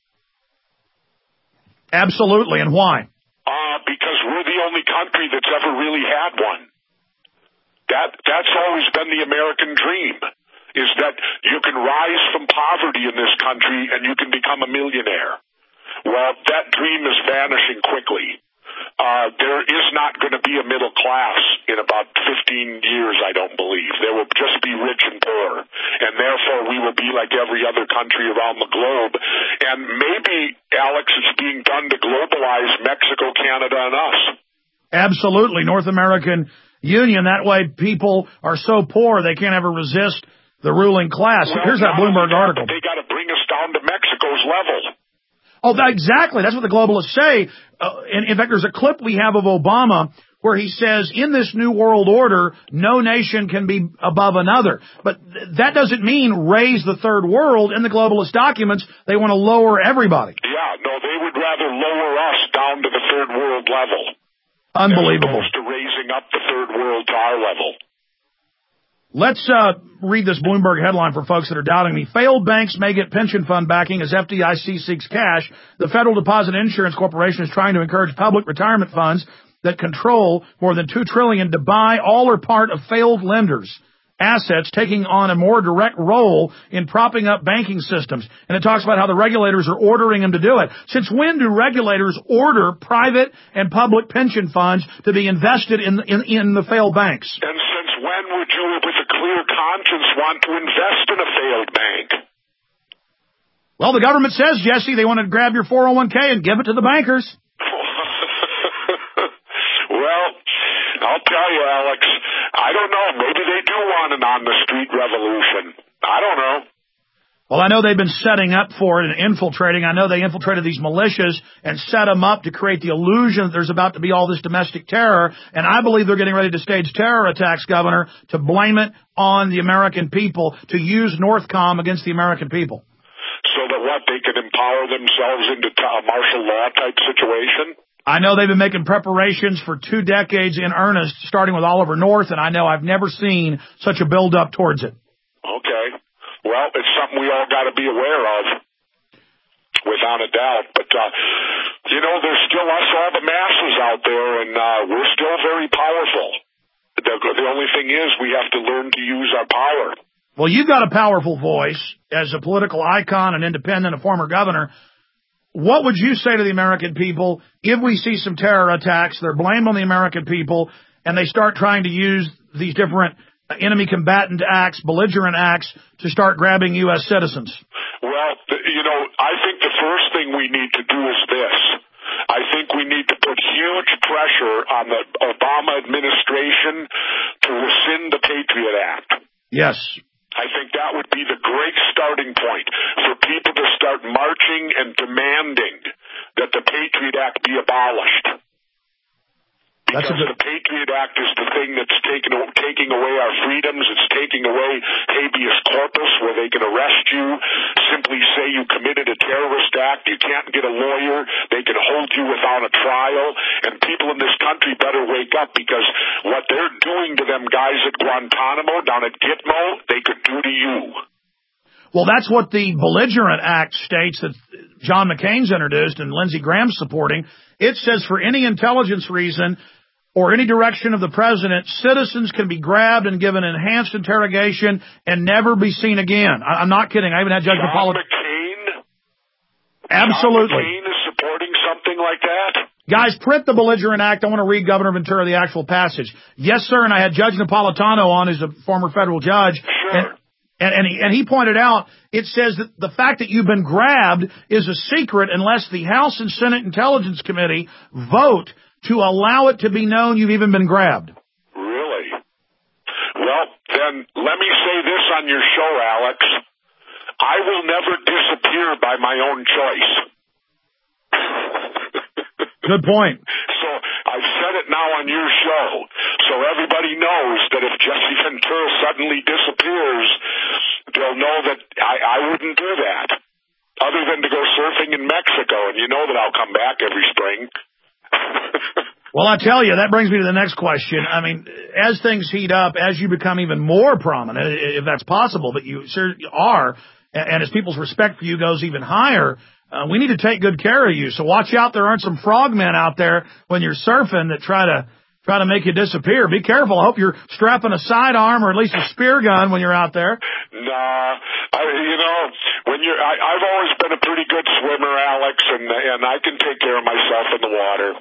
Absolutely, and why? Because we're the only country that's ever really had one. That's always been the American dream, is that you can rise from poverty in this country and you can become a millionaire. Well, that dream is vanishing quickly. There is not going to be a middle class in about 15 years, I don't believe. There will just be rich and poor. And and therefore we will be like every other country around the globe. And maybe, Alex, it's being done to globalize Mexico, Canada, and us. Absolutely. North American Union. That way people are so poor they can't ever resist the ruling class. Well, here's that Bloomberg article. They got to bring us down to Mexico's level. Oh, exactly. That's what the globalists say. In fact, there's a clip we have of Obama where he says, in this new world order, no nation can be above another. But that doesn't mean raise the third world. In the globalist documents, they want to lower everybody. Yeah, no, they would rather lower us down to the third world level. Unbelievable. As opposed to raising up the third world to our level. Let's read this Bloomberg headline for folks that are doubting me. Failed banks may get pension fund backing as FDIC seeks cash. The Federal Deposit Insurance Corporation is trying to encourage public retirement funds that control more than $2 trillion to buy all or part of failed lenders' assets, taking on a more direct role in propping up banking systems. And it talks about how the regulators are ordering them to do it. Since when do regulators order private and public pension funds to be invested in the failed banks? And since when would you, with a clear conscience, want to invest in a failed bank? Well, the government says, Jesse, they want to grab your 401k and give it to the bankers. Well, I'll tell you, Alex, I don't know. Maybe they do want an on-the-street revolution. I don't know. Well, I know they've been setting up for it and infiltrating. I know they infiltrated these militias and set them up to create the illusion that there's about to be all this domestic terror. And I believe they're getting ready to stage terror attacks, Governor, to blame it on the American people, to use Northcom against the American people. So that what, they can empower themselves into a martial law type situation? I know they've been making preparations for 2 decades in earnest, starting with Oliver North, and I know I've never seen such a build-up towards it. Okay. Well, it's something we all got to be aware of, without a doubt. But, there's still us, all the masses out there, and we're still very powerful. The only thing is we have to learn to use our power. Well, you've got a powerful voice as a political icon, an independent, a former governor. What would you say to the American people if we see some terror attacks, they're blamed on the American people, and they start trying to use these different enemy combatant acts, belligerent acts, to start grabbing U.S. citizens? Well, I think the first thing we need to do is this. I think we need to put huge pressure on the Obama administration to rescind the Patriot Act. Yes. I think that would be the great starting point for people to start marching and demanding that the Patriot Act be abolished. Because the Patriot Act is the thing that's taking away our freedoms. It's taking away habeas corpus, where they can arrest you, simply say you committed a terrorist act. You can't get a lawyer. They can hold you without a trial. And people in this country better wake up, because what they're doing to them guys at Guantanamo, down at Gitmo, they could do to you. Well, that's what the Belligerent Act states that John McCain's introduced and Lindsey Graham's supporting. It says for any intelligence reason or any direction of the president, citizens can be grabbed and given enhanced interrogation and never be seen again. I'm not kidding. I even had Judge John McCain? Absolutely. John McCain is supporting something like that? Guys, print the Belligerent Act. I want to read Governor Ventura the actual passage. Yes, sir, and I had Judge Napolitano on, who's a former federal judge. Sure. And he pointed out, it says that the fact that you've been grabbed is a secret unless the House and Senate Intelligence Committee vote to allow it to be known you've even been grabbed. Really? Well, then let me say this on your show, Alex. I will never disappear by my own choice. Good point. So I've said it now on your show, so everybody knows that if Jesse Ventura suddenly disappears, they'll know that I wouldn't do that, other than to go surfing in Mexico, and you know that I'll come back every spring. Well, I tell you, that brings me to the next question. I mean, as things heat up, as you become even more prominent, if that's possible, but you certainly are, and as people's respect for you goes even higher, we need to take good care of you. So watch out, there aren't some frogmen out there when you're surfing that try to make you disappear. Be careful. I hope you're strapping a sidearm or at least a spear gun when you're out there. Nah, I've always been a pretty good swimmer, Alex, and I can take care of myself in the water.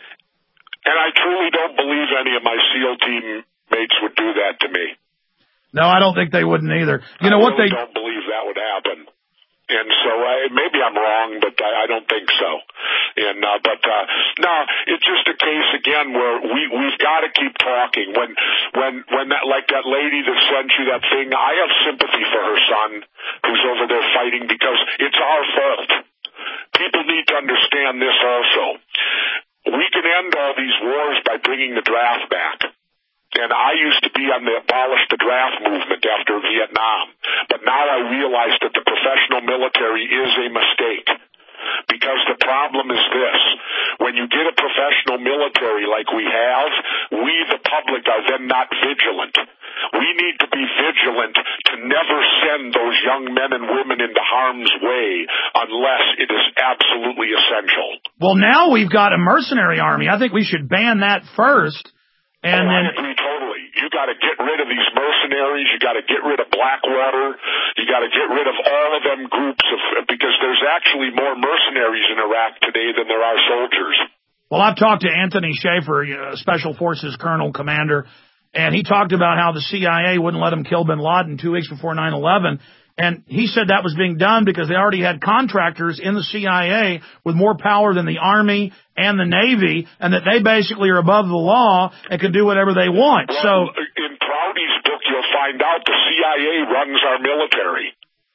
And I truly don't believe any of my SEAL team mates would do that to me. No, I don't think they wouldn't either. I don't believe that would happen. And so maybe I'm wrong, but I don't think so. And no, it's just a case again where we've got to keep talking. When that, like that lady that sent you that thing, I have sympathy for her son who's over there fighting because it's our fault. People need to understand this also. We can end all these wars by bringing the draft back. And I used to be on the abolish the draft movement after Vietnam. But now I realize that the professional military is a mistake. Because the problem is this. When you get a professional military like we have, we, the public, are then not vigilant. We need to be vigilant to never send those young men and women into harm's way unless it is absolutely essential. Well, now we've got a mercenary army. I think we should ban that first. And I agree totally. You got to get rid of these mercenaries. You got to get rid of Blackwater. You got to get rid of all of them groups because there's actually more mercenaries in Iraq today than there are soldiers. Well, I've talked to Anthony Schaefer, Special Forces Colonel Commander, and he talked about how the CIA wouldn't let him kill bin Laden 2 weeks before 9/11. And he said that was being done because they already had contractors in the CIA with more power than the Army and the Navy, and that they basically are above the law and can do whatever they want. Well, so in Prouty's book, you'll find out the CIA runs our military.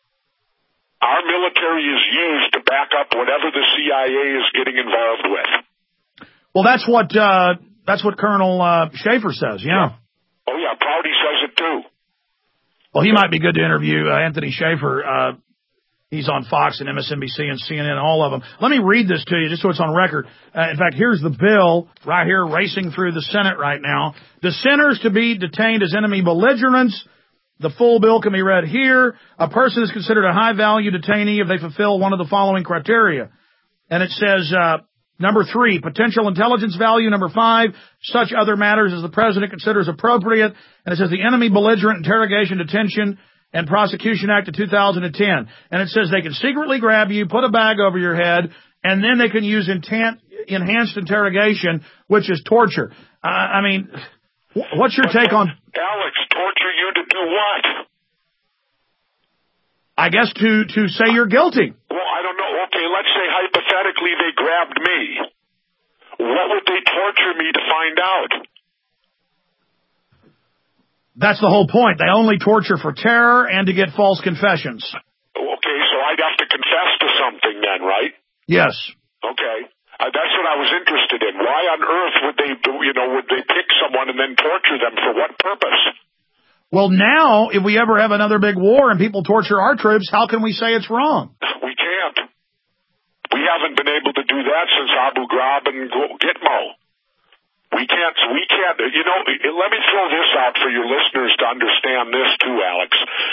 Our military is used to back up whatever the CIA is getting involved with. Well, that's what Colonel Schaefer says, yeah. Oh, yeah, Prouty says it too. Well, he might be good to interview Anthony Schaefer. He's on Fox and MSNBC and CNN, all of them. Let me read this to you just so it's on record. In fact, here's the bill right here racing through the Senate right now. Dissenters to be detained as enemy belligerents. The full bill can be read here. A person is considered a high-value detainee if they fulfill one of the following criteria. And it says, number 3, potential intelligence value. Number 5, such other matters as the president considers appropriate. And it says the Enemy Belligerent Interrogation, Detention, and Prosecution Act of 2010. And it says they can secretly grab you, put a bag over your head, and then they can use enhanced interrogation, which is torture. I mean, what's your take on... Alex, torture you to do what? I guess to say you're guilty. Well, I don't know. Okay, let's say hypothetically they grabbed me. What would they torture me to find out? That's the whole point. They only torture for terror and to get false confessions. Okay, so I'd have to confess to something then, right? Yes. Okay. That's what I was interested in. Why on earth would they pick someone and then torture them? For what purpose? Well, now, if we ever have another big war and people torture our troops, how can we say it's wrong? We can't. We haven't been able to do that since Abu Ghraib and Gitmo. We can't, let me throw this out for your listeners to understand this too, Alex.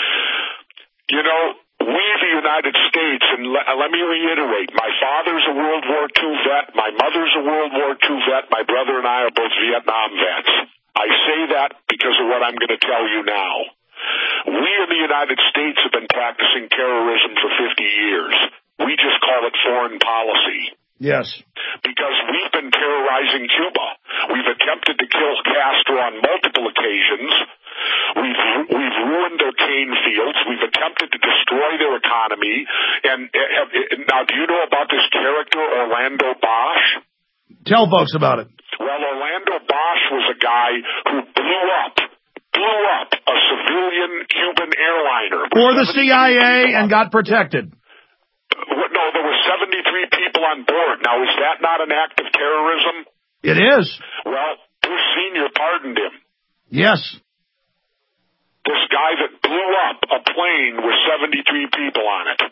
We, the United States, and let me reiterate, my father's a World War II vet, my mother's a World War II vet, my brother and I are both Vietnam vets. I say that because of what I'm going to tell you now. We in the United States have been practicing terrorism for 50 years. We just call it foreign policy. Yes. Because we've been terrorizing Cuba. We've attempted to kill Castro on multiple occasions. We've ruined their cane fields. We've attempted to destroy their economy. And now, do you know about this character, Orlando Bosch? Tell folks about it. Well, Orlando Bosch was a guy who blew up a civilian Cuban airliner. For the CIA and got protected. No, there were 73 people on board. Now, is that not an act of terrorism? It is. Well, Bush Sr. pardoned him. Yes. This guy that blew up a plane with 73 people on it.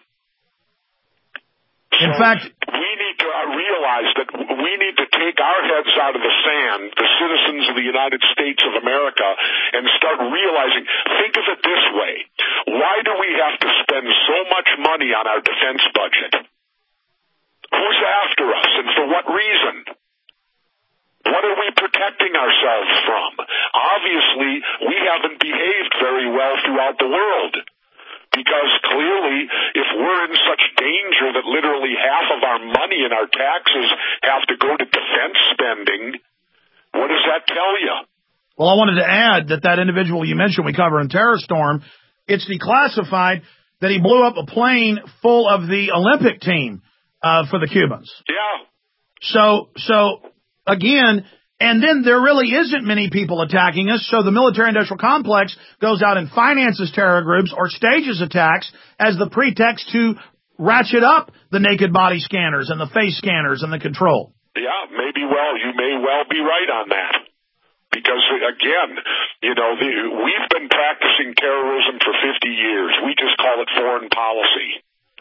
In fact, we need to realize that we need to take our heads out of the sand, the citizens of the United States of America, and start realizing, think of it this way. Why do we have to spend so much money on our defense budget? Who's after us and for what reason? What are we protecting ourselves from? Obviously, we haven't behaved very well throughout the world. Because clearly, if we're in such danger that literally half of our money and our taxes have to go to defense spending, what does that tell you? Well, I wanted to add that individual you mentioned we cover in Terror Storm, it's declassified that he blew up a plane full of the Olympic team for the Cubans. Yeah. So again, and then there really isn't many people attacking us, so the military-industrial complex goes out and finances terror groups or stages attacks as the pretext to ratchet up the naked body scanners and the face scanners and the control. Yeah, maybe you may well be right on that. Because, again, we've been practicing terrorism for 50 years. We just call it foreign policy.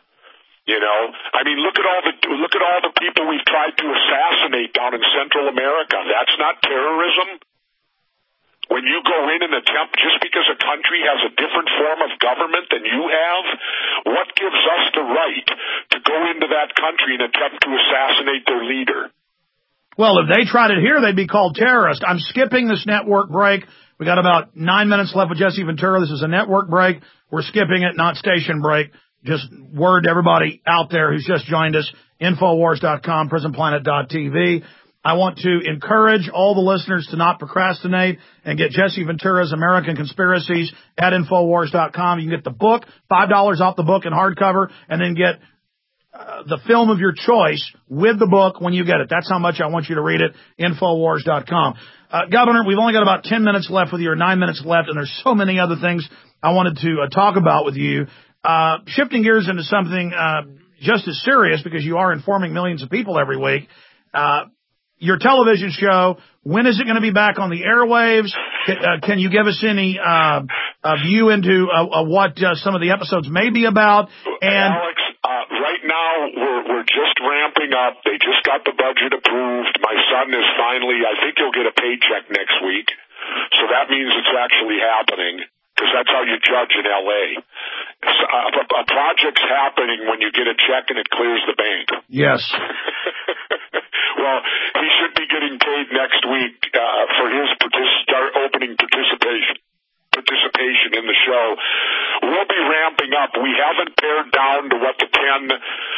I mean, look at all the people we've tried to assassinate down in Central America. That's not terrorism. When you go in and attempt, just because a country has a different form of government than you have, what gives us the right to go into that country and attempt to assassinate their leader? Well, if they tried it here, they'd be called terrorists. I'm skipping this network break. We got about 9 minutes left with Jesse Ventura. This is a network break. We're skipping it, not station break. Just word to everybody out there who's just joined us, Infowars.com, PrisonPlanet.tv. I want to encourage all the listeners to not procrastinate and get Jesse Ventura's American Conspiracies at Infowars.com. You can get the book, $5 off the book in hardcover, and then get the film of your choice with the book when you get it. That's how much I want you to read it, Infowars.com. Governor, we've only got about 10 minutes left with you, or 9 minutes left, and there's so many other things I wanted to talk about with you. Shifting gears into something just as serious, because you are informing millions of people every week. Your television show, when is it going to be back on the airwaves? Can you give us any view into what some of the episodes may be about? And Alex, right now we're just ramping up. They just got the budget approved. My son is finally, I think he'll get a paycheck next week. So that means it's actually happening, because that's how you judge in L.A. A project's happening when you get a check and it clears the bank. Yes. Well, he should be getting paid next week for his opening participation in the show. We'll be ramping up. We haven't pared down to what the 10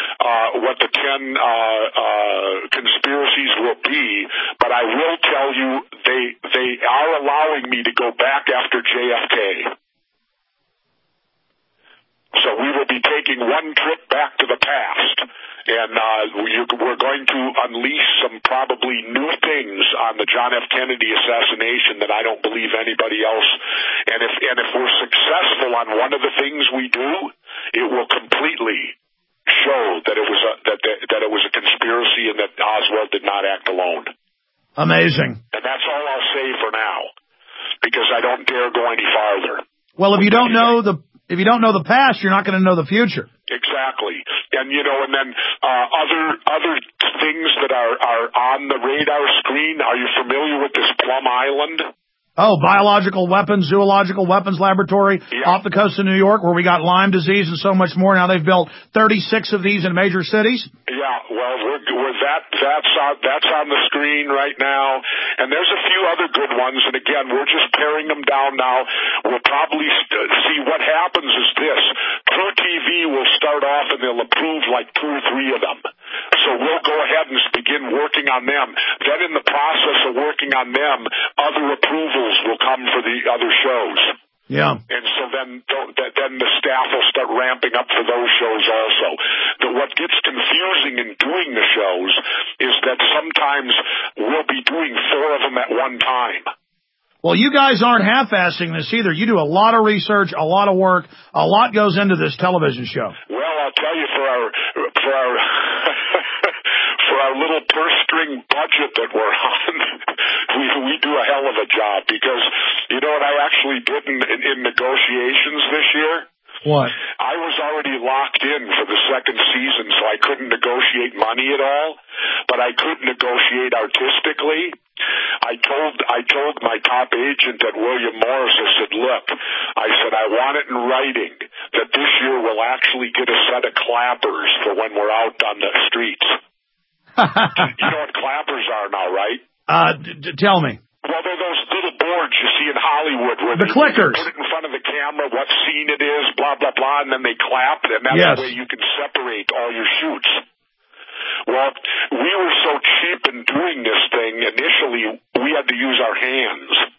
conspiracies will be, but I will tell you they are allowing me to go back after JFK. So we will be taking one trip back to the past, and we're going to unleash some probably new things on the John F. Kennedy assassination that I don't believe anybody else. And if we're successful on one of the things we do, it will completely show that it was a conspiracy and that Oswald did not act alone. Amazing. And that's all I'll say for now, because I don't dare go any farther. Well, if you don't know the past, you're not going to know the future. Exactly. And, and then other things that are on the radar screen. Are you familiar with this Plum Island? Oh, biological weapons, zoological weapons laboratory off the coast of New York, where we got Lyme disease and so much more. Now they've built 36 of these in major cities. Yeah, well, that's on the screen right now, and there's a few other good ones. And again, we're just paring them down now. We'll probably see what happens is this: True TV will start off and they'll approve like 2 or 3 of them. So we'll go ahead and begin working on them. Then in the process of working on them, other approvals will come for the other shows. Yeah. And so then the staff will start ramping up for those shows also. What gets confusing in doing the shows is that sometimes we'll be doing 4 of them at one time. Well, you guys aren't half-assing this either. You do a lot of research, a lot of work, a lot goes into this television show. Well, I'll tell you, for our little purse string budget that we're on, we do a hell of a job, because you know what I actually did in negotiations this year? What? I was already locked in for the second season, so I couldn't negotiate money at all, but I could negotiate artistically. I told my top agent at William Morris, I said, look, I want it in writing that this year we'll actually get a set of clappers for when we're out on the streets. You know what clappers are now, right? Tell me. Well, they're those little boards you see in Hollywood where the clickers. Put it in front of the camera, what scene it is, blah, blah, blah, and then they clap, and that's the way you can separate all your shoots. Well, we were so cheap in doing this thing, initially we had to use our hands. I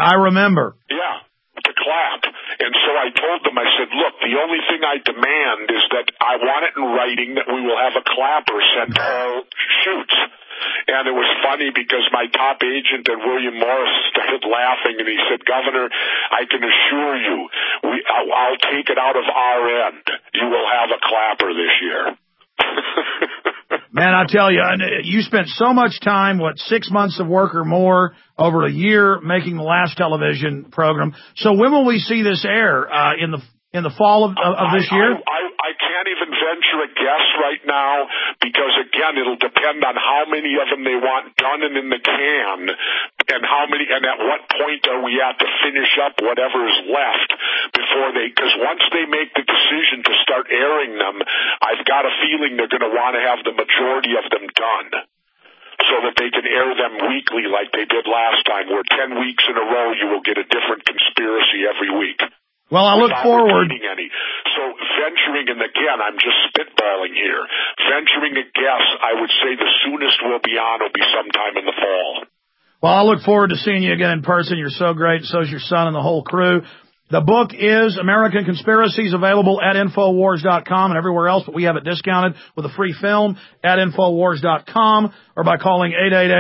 I remember. Yeah, to clap. And so I told them, I said, look, the only thing I demand is that I want it in writing that we will have a clapper sent to all shoots. And it was funny because my top agent and William Morris started laughing, and he said, Governor, I can assure you, I'll take it out of our end. You will have a clapper this year. Man, I tell you, you spent so much time, 6 months of work or more, over a year making the last television program. So when will we see this air? In the fall of this year? I can't even venture a guess right now because, again, it'll depend on how many of them they want done and in the can and and at what point are we at to finish up whatever is left before because once they make the decision to start airing them, I've got a feeling they're going to want to have the majority of them done, so that they can air them weekly like they did last time, where 10 weeks in a row you will get a different conspiracy every week. Well, I look forward. So venturing, and again, I'm just spitballing here, venturing a guess, I would say the soonest we'll be on will be sometime in the fall. Well, I look forward to seeing you again in person. You're so great. So's your son and the whole crew. The book is American Conspiracies, available at Infowars.com and everywhere else, but we have it discounted with a free film at Infowars.com or by calling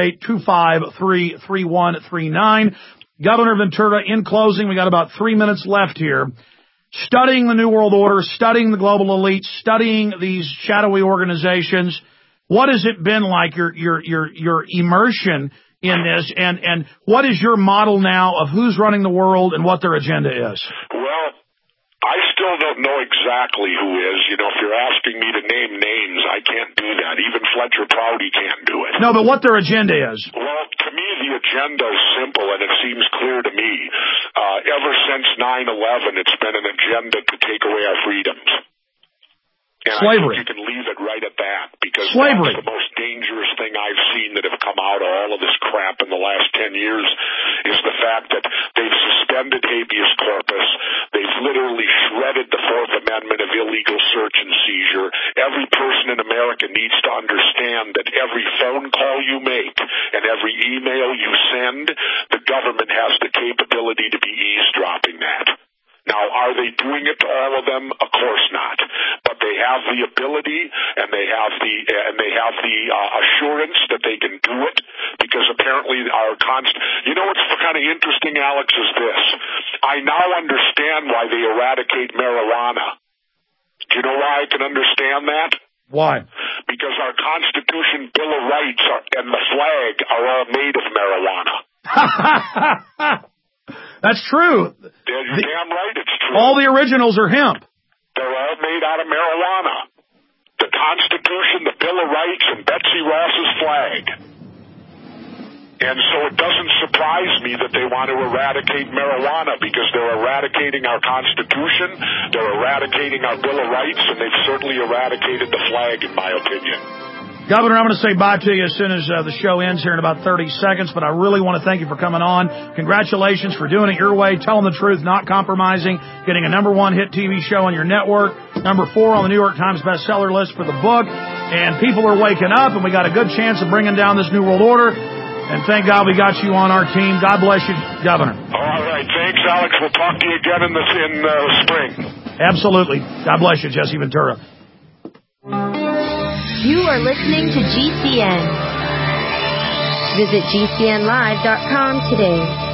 888-253-3139. Governor Ventura, in closing, we got about 3 minutes left here. Studying the New World Order, studying the global elite, studying these shadowy organizations, what has it been like, your immersion in this, and what is your model now of who's running the world and what their agenda is? Well, I still don't know exactly who is. If you're asking me to name names, I can't do that. Even Fletcher Prouty can't do it. No, but what their agenda is? Well, to me, the agenda is simple, and it seems clear to me. Ever since 9/11, it's been an agenda to take away our freedoms. And slavery. I think you can leave it right at that, because slavery. That's the most dangerous thing I've seen that have come out of all of this crap in the last 10 years is the fact that they've suspended habeas corpus. They've literally shredded the Fourth Amendment of illegal search and seizure. Every person in America needs to understand that every phone call you make and every email you send, the government has the capability to be eavesdropping that. Now, are they doing it to all of them? Of course not. But they have the ability, and they have the assurance that they can do it, because apparently our You know what's kind of interesting, Alex, is this. I now understand why they eradicate marijuana. Do you know why I can understand that? Why? Because our Constitution, Bill of Rights, and the flag are all made of marijuana. That's true. You're damn right it's true. All the originals are hemp. They're all made out of marijuana. The Constitution, the Bill of Rights, and Betsy Ross's flag. And so it doesn't surprise me that they want to eradicate marijuana, because they're eradicating our Constitution, they're eradicating our Bill of Rights, and they've certainly eradicated the flag, in my opinion. Governor, I'm going to say bye to you as soon as the show ends here in about 30 seconds, but I really want to thank you for coming on. Congratulations for doing it your way, telling the truth, not compromising, getting a #1 hit TV show on your network, #4 on the New York Times bestseller list for the book, and people are waking up, and we got a good chance of bringing down this New World Order, and thank God we got you on our team. God bless you, Governor. All right. Thanks, Alex. We'll talk to you again in the spring. Absolutely. God bless you, Jesse Ventura. You are listening to GCN. Visit GCNlive.com today.